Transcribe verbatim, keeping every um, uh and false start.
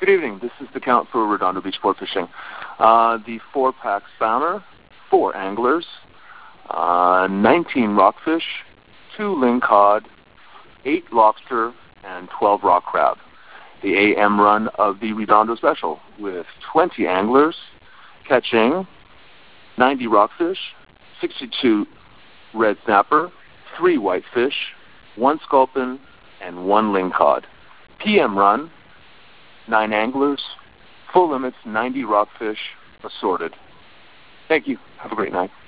Good evening. This is the Count for Redondo Beach Sport Fishing. Uh, the four-pack spawner, four anglers, uh, nineteen rockfish, two lingcod, eight lobster, and twelve rock crab. The A M run of the Redondo Special with twenty anglers catching ninety rockfish, sixty-two red snapper, three whitefish, one sculpin, and one lingcod. P M run, nine anglers, full limits, ninety rockfish, assorted. Thank you. Have a great night.